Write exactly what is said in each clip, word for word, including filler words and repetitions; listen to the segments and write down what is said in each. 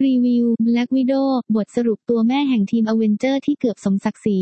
รีวิว Black Widow บทสรุปตัวแม่แห่งทีมอเวนเจอร์ที่เกือบสมศักดิ์ศรี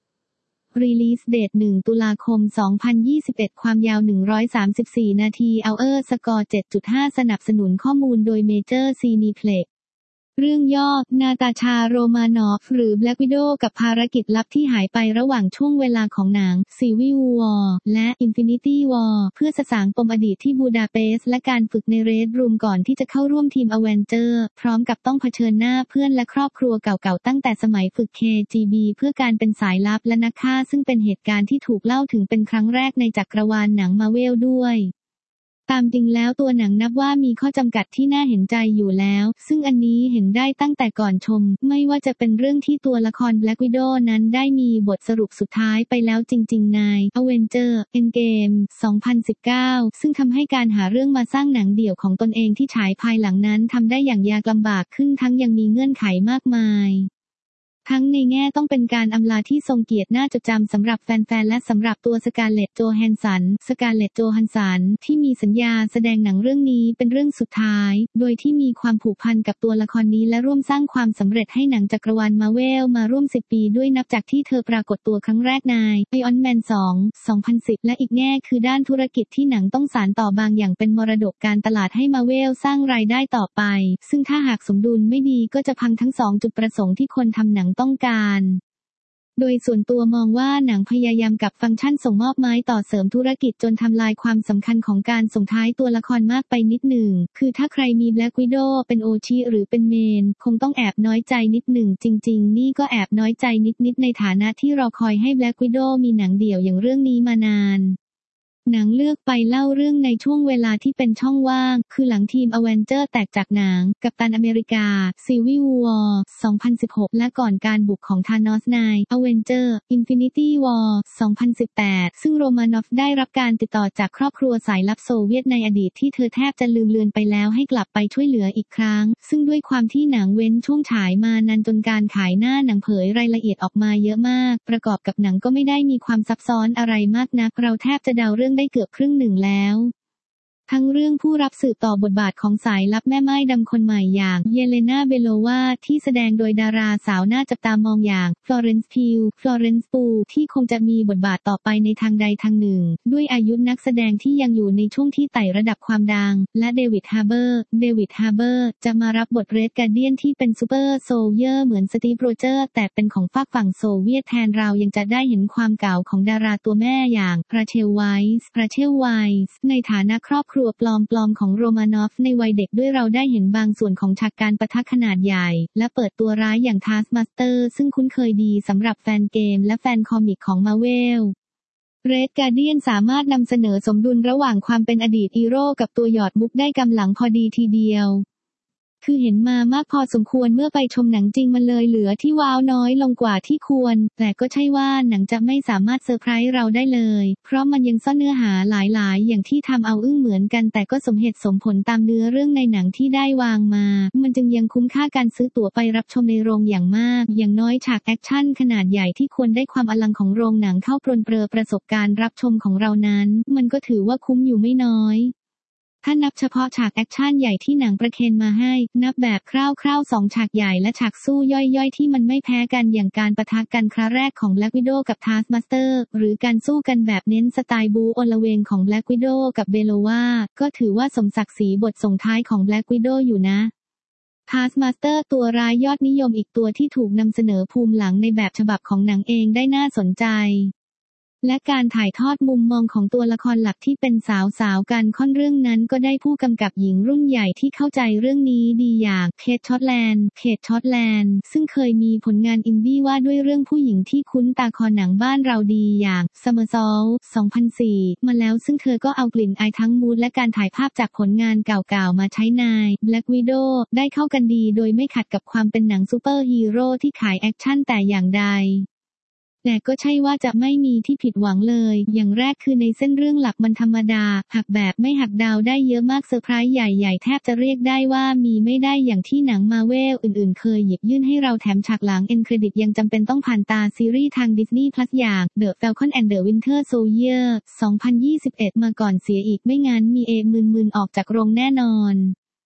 Release Date หนึ่ง ตุลาคม สองพันยี่สิบเอ็ด ความยาว หนึ่งร้อยสามสิบสี่ นาที Hour Score เจ็ดจุดห้า สนับสนุนข้อมูลโดย Major Cineplex เรื่องย่อ นาตาชา โรมานอฟ หรือ Black Widow กับภารกิจลับที่หายไประหว่างช่วงเวลาของหนัง Civil War และ Infinity War เพื่อสสางปมอดีตที่บูดาเปสต์และการฝึกใน Red Room ก่อนที่จะเข้าร่วมทีมอเวนเจอร์พร้อมกับต้องเผชิญหน้าเพื่อนและครอบครัวเก่าๆตั้งแต่สมัยฝึก เค จี บี เพื่อการเป็นสายลับและนักฆ่าซึ่งเป็นเหตุการณ์ที่ถูกเล่าถึงเป็นครั้งแรกในจักรวาลหนังมาร์เวลด้วยตามจริงแล้วตัวหนังนับว่ามีข้อจำกัดที่น่าเห็นใจอยู่แล้วซึ่งอันนี้เห็นได้ตั้งแต่ก่อนชมไม่ว่าจะเป็นเรื่องที่ตัวละคร Black Widow นั้นได้มีบทสรุปสุดท้ายไปแล้วจริงๆใน Avengers Endgame สองพันสิบเก้า ซึ่งทำให้การหาเรื่องมาสร้างหนังเดี่ยวของตนเองที่ฉายภายหลังนั้นทำได้อย่างยากลำบากขึ้นทั้งยังมีเงื่อนไขมากมายทั้งในแง่ต้องเป็นการอำลาที่ทรงเกียรติน่าจดจำสำหรับแฟนๆและสำหรับตัวสกาเลต โจแฮนสัน สกาเลต โจฮันสันที่มีสัญญาแสดงหนังเรื่องนี้เป็นเรื่องสุดท้ายโดยที่มีความผูกพันกับตัวละครนี้และร่วมสร้างความสำเร็จให้หนังจักรวาลมาร์เวลมาร่วมสิบปีด้วยนับจากที่เธอปรากฏตัวครั้งแรกใน Iron Man สอง สองพันสิบและอีกแง่คือด้านธุรกิจที่หนังต้องสานต่อบางอย่างเป็นมรดกการตลาดให้มาร์เวลสร้างรายได้ต่อไปซึ่งถ้าหากสมดุลไม่ดีก็จะพังทั้งสองจุดประสงค์ที่คนทำหนังต้องการโดยส่วนตัวมองว่าหนังพยายามกับฟังก์ชันส่งมอบไม้ต่อเสริมธุรกิจจนทำลายความสำคัญของการส่งท้ายตัวละครมากไปนิดหนึ่งคือถ้าใครมี Black Widow เป็นโอชิหรือเป็นเมนคงต้องแอบน้อยใจนิดหนึ่งจริงๆนี่ก็แอบน้อยใจนิดๆในฐานะที่รอคอยให้ Black Widow มีหนังเดี่ยวอย่างเรื่องนี้มานานหนังเลือกไปเล่าเรื่องในช่วงเวลาที่เป็นช่องว่างคือหลังทีมอเวนเจอร์แตกจากหนังกัปตันอเมริกา Civil War สองพันสิบหกและก่อนการบุกของธานอสใน Avengers Infinity War สองพันสิบแปดซึ่งโรมานอฟได้รับการติดต่อจากครอบครัวสายลับโซเวียตในอดีตที่เธอแทบจะลืมเลือนไปแล้วให้กลับไปช่วยเหลืออีกครั้งซึ่งด้วยความที่หนังเว้นช่วงฉายมานานจนการขายหน้าหนังเผยรายละเอียดออกมาเยอะมากประกอบกับหนังก็ไม่ได้มีความซับซ้อนอะไรมากนักเราแทบจะเดาเรื่องได้เกือบครึ่งหนึ่งแล้วทั้งเรื่องผู้รับสืบต่อบทบาทของสายลับแม่ไม้ดำคนใหม่อย่างเยเลนาเบโลวาที่แสดงโดยดาราสาวน่าจับตามองอย่างฟลอเรนซ์พิวฟลอเรนซ์ปูที่คงจะมีบทบาทต่อไปในทางใดทางหนึ่งด้วยอายุนักแสดงที่ยังอยู่ในช่วงที่ไต่ระดับความดังและเดวิดฮาร์เบอร์เดวิดฮาร์เบอร์จะมารับบทเรดการ์เดียนที่เป็นซูเปอร์โซลเยอร์เหมือนสตีฟโรเจอร์แต่เป็นของฝากฝั่งโซเวียตแทนเรายังจะได้เห็นความเก่าของดาราตัวแม่อย่างราเชลไวส์ราเชลไวส์ในฐานะครอบครัวปลอมปลอมของโรมานอฟในวัยเด็กด้วยเราได้เห็นบางส่วนของฉากการปะทะขนาดใหญ่และเปิดตัวร้ายอย่างทาสมาสเตอร์ซึ่งคุ้นเคยดีสำหรับแฟนเกมและแฟนคอมิกของมาร์เวลเรดการ์เดียนสามารถนำเสนอสมดุลระหว่างความเป็นอดีตฮีโร่กับตัวหยอดมุกได้กำลังพอดีทีเดียวคือเห็นมามากพอสมควรเมื่อไปชมหนังจริงมันเลยเหลือที่ว้าวน้อยลงกว่าที่ควรแต่ก็ใช่ว่าหนังจะไม่สามารถเซอร์ไพรส์เราได้เลยเพราะมันยังซ่อนเนื้อหาหลายๆอย่างที่ทำเอาอึ้งเหมือนกันแต่ก็สมเหตุสมผลตามเนื้อเรื่องในหนังที่ได้วางมามันจึงยังคุ้มค่าการซื้อตั๋วไปรับชมในโรงอย่างมากอย่างน้อยฉากแอคชั่นขนาดใหญ่ที่ควรได้ความอลังของโรงหนังเข้าปรนเปรอประสบการณ์รับชมของเรานั้นมันก็ถือว่าคุ้มอยู่ไม่น้อยถ้านับเฉพาะฉากแอคชั่นใหญ่ที่หนังประเคนมาให้นับแบบคร่าวๆสองฉากใหญ่และฉากสู้ย่อยๆที่มันไม่แพ้กันอย่างการปะทะกันครั้งแรกของ Black Widow กับ Taskmaster หรือการสู้กันแบบเน้นสไตล์บู๊อลเวงของ Black Widow กับเบโลวาก็ถือว่าสมศักดิ์ศรีบทส่งท้ายของ Black Widow อยู่นะ Taskmaster ตัวร้ายยอดนิยมอีกตัวที่ถูกนำเสนอภูมิหลังในแบบฉบับของหนังเองได้น่าสนใจและการถ่ายทอดมุมมองของตัวละครหลักที่เป็นสาวๆกันค่อนเรื่องนั้นก็ได้ผู้กำกับหญิงรุ่นใหญ่ที่เข้าใจเรื่องนี้ดีอย่างเคทช็อตแลนด์เคทช็อตแลนด์ซึ่งเคยมีผลงานอินดี้ว่าด้วยเรื่องผู้หญิงที่คุ้นตาคอหนังบ้านเราดีอย่าง Somersault สองพันสี่ มาแล้วซึ่งเธอก็เอากลิ่นอายทั้งมูดและการถ่ายภาพจากผลงานเก่าๆมาใช้ใน Black Widow ได้เข้ากันดีโดยไม่ขัดกับความเป็นหนังซูเปอร์ฮีโร่ที่ขายแอคชั่นแต่อย่างใดแต่ก็ใช่ว่าจะไม่มีที่ผิดหวังเลยอย่างแรกคือในเส้นเรื่องหลักมันธรรมดาหักแบบไม่หักดาวได้เยอะมากเซอร์ไพรส์ใหญ่ๆแทบจะเรียกได้ว่ามีไม่ได้อย่างที่หนังมาเวลอื่นๆเคยหยิบยื่นให้เราแถมฉากหลังเอ็นเครดิตยังจำเป็นต้องผ่านตาซีรีส์ทาง Disney Plus อย่าง The Falcon and the Winter Soldier สองพันยี่สิบเอ็ดมาก่อนเสียอีกไม่งั้นมีเอมึนๆออกจากโรงแน่นอน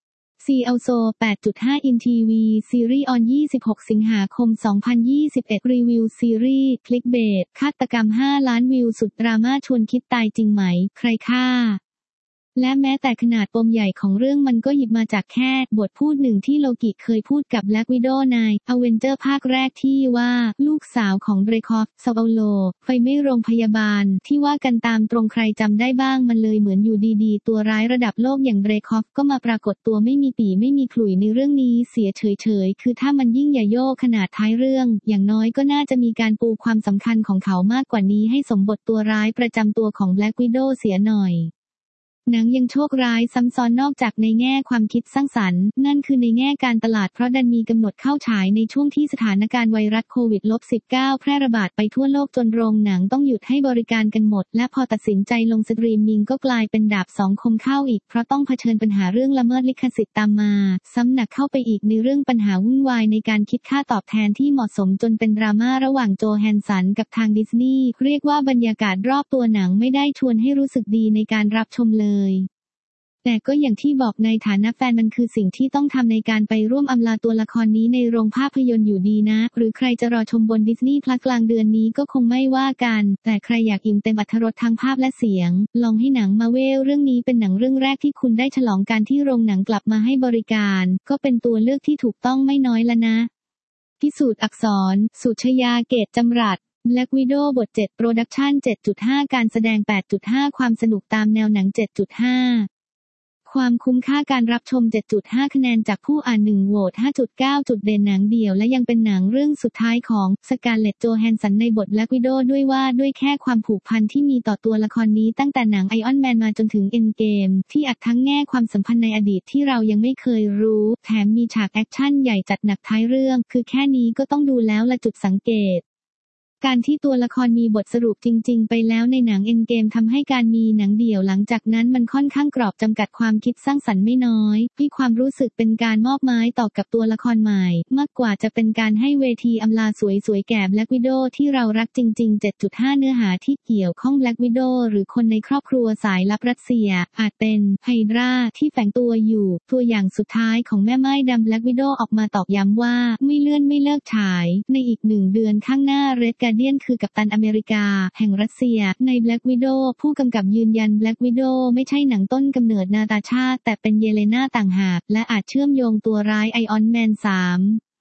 See Also แปดจุดห้า อิน ที วี Series on ยี่สิบหก สิงหาคม สองพันยี่สิบเอ็ด รีวิวซีรีส์ Clickbait ฆาตกรรม ห้า ล้านวิวสุดดราม่าชวนคิดตายจริงไหม ใครฆ่าและแม้แต่ขนาดปมใหญ่ของเรื่องมันก็หยิบมาจากแค่บทพูดหนึ่งที่โลกิเคยพูดกับ Black Widow ใน Avenger ภาคแรกที่ว่าลูกสาวของเดรคอฟ ซาเปาโลไฟไหม้โรงพยาบาลที่ว่ากันตามตรงใครจำได้บ้างมันเลยเหมือนอยู่ดีๆตัวร้ายระดับโลกอย่างเดรคอฟก็มาปรากฏตัวไม่มีปี่ไม่มีขลุ่ยในเรื่องนี้เสียเฉยๆคือถ้ามันยิ่งใหญ่โย่ขนาดท้ายเรื่องอย่างน้อยก็น่าจะมีการปูความสำคัญของเขามากกว่านี้ให้สมบทตัวร้ายประจำตัวของ Black Widow เสียหน่อยหนังยังโชคร้ายซ้ำซ้อนนอกจากในแง่ความคิดสร้างสรรค์นั่นคือในแง่การตลาดเพราะดันมีกำหนดเข้าฉายในช่วงที่สถานการณ์ไวรัสโควิด สิบเก้า แพร่ระบาดไปทั่วโลกจนโรงหนังต้องหยุดให้บริการกันหมดและพอตัดสินใจลงสตรีมมิ่งก็กลายเป็นดาบสองคมเข้าอีกเพราะต้องเผชิญปัญหาเรื่องละเมิดลิขสิทธิ์ตามมาซ้ำหนักเข้าไปอีกในเรื่องปัญหาวุ่นวายในการคิดค่าตอบแทนที่เหมาะสมจนเป็นดราม่าระหว่างโจแฮนสันกับทางดิสนีย์เรียกว่าบรรยากาศรอบตัวหนังไม่ได้ชวนให้รู้สึกดีในการรับชมเลยแต่ก็อย่างที่บอกในฐานะแฟนมันคือสิ่งที่ต้องทำในการไปร่วมอำลาตัวละครนี้ในโรงภาพยนตร์อยู่ดีนะหรือใครจะรอชมบนดิสนีย์พลัสกลางเดือนนี้ก็คงไม่ว่ากันแต่ใครอยากอิ่มเต็มอรรถรสทั้งภาพและเสียงลองให้หนังมาเวลเรื่องนี้เป็นหนังเรื่องแรกที่คุณได้ฉลองการที่โรงหนังกลับมาให้บริการก็เป็นตัวเลือกที่ถูกต้องไม่น้อยละนะพิสูจน์อักษรสุชยาเกตจำรัดBlack Widow บท เจ็ด โปรดักชั่น เจ็ดจุดห้า การแสดง แปดจุดห้า ความสนุกตามแนวหนัง เจ็ดจุดห้าความคุ้มค่าการรับชม เจ็ดจุดห้า คะแนนจากผู้อ่านหนึ่งโหวต ห้าจุดเก้า จุดเด่นหนังเดี่ยวและยังเป็นหนังเรื่องสุดท้ายของสการ์เล็ต โจแฮนสันในบท Black Widow ด้วยว่าด้วยแค่ความผูกพันที่มีต่อตัวละครนี้ตั้งแต่หนัง Iron Man มาจนถึง Endgame ที่อัดทั้งแง่ความสัมพันธ์ในอดีตที่เรายังไม่เคยรู้แถมมีฉากแอคชั่นใหญ่จัดหนักท้ายเรื่องคือแค่นี้ก็ต้องดูแล้วละจุดสังเกตการที่ตัวละครมีบทสรุปจริงๆไปแล้วในหนัง Endgame ทำให้การมีหนังเดี่ยวหลังจากนั้นมันค่อนข้างกรอบจำกัดความคิดสร้างสรรค์ไม่น้อยที่ความรู้สึกเป็นการมอบไม้ต่อกับตัวละครใหม่มากกว่าจะเป็นการให้เวทีอำลาสวยๆแก่ Black Widow ที่เรารักจริงๆ เจ็ดจุดห้า เนื้อหาที่เกี่ยวข้อง Black Widow หรือคนในครอบครัวสายลับรัสเซียอาจเป็นไฮดราที่แฝงตัวอยู่ตัวอย่างสุดท้ายของแม่ไม้ดำ Black Widow ออกมาตอกย้ำว่าไม่เลื่อนไม่เลิกฉายในอีกหนึ่งเดือนข้างหน้า Red Guardian คือกัปตันอเมริกาแห่งรัสเซียใน Black Widow ผู้กำกับยืนยัน Black Widow ไม่ใช่หนังต้นกำเนิดนาตาชาแต่เป็นเยเลนาต่างหากและอาจเชื่อมโยงตัวร้าย Iron Man สาม